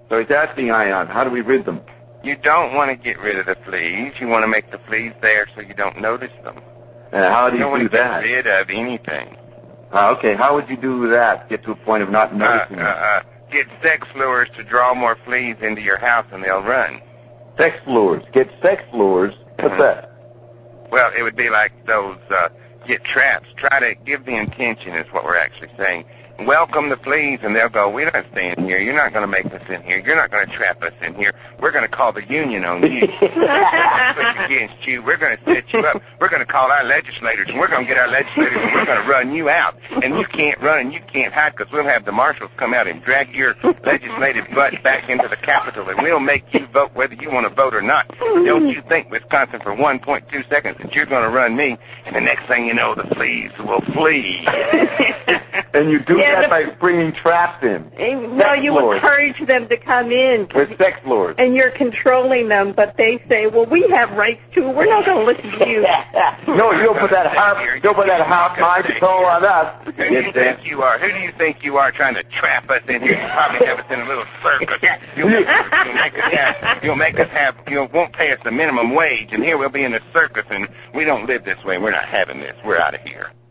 So he's asking Ion, how do we rid them? You don't want to get rid of the fleas. You want to make the fleas there so you don't notice them. How do you don't want do to that? get rid of anything. Okay, how would you do that? Get to a point of not noticing them? Get sex lures to draw more fleas into your house and they'll run. Sex lures. Get sex lures. What's that? Well, it would be like those, get traps. Try to give the intention is what we're actually saying. Welcome the fleas, and they'll go, we're not staying here. You're not going to make us in here. You're not going to trap us in here. We're going to call the union on you. Push against you. We're going to set you up. We're going to call our legislators, and we're going to get our legislators, and we're going to run you out. And you can't run and you can't hide because we'll have the marshals come out and drag your legislative butt back into the Capitol, and we'll make you vote whether you want to vote or not. Don't you think, Wisconsin, for 1.2 seconds that you're going to run me, and the next thing you know, the fleas will flee. And you do that by bringing traps in. Well, you encourage them to come in. With sex lords. And you're controlling them, but they say, well, we have rights too. We're not going to listen to you. No, you don't put that half mind control on us. Who do you think you are? Who do you think you are trying to trap us in here? You probably have us in a little circus. You won't pay us the minimum wage, and here we'll be in the circus, and we don't live this way. We're not having this. We're out of here.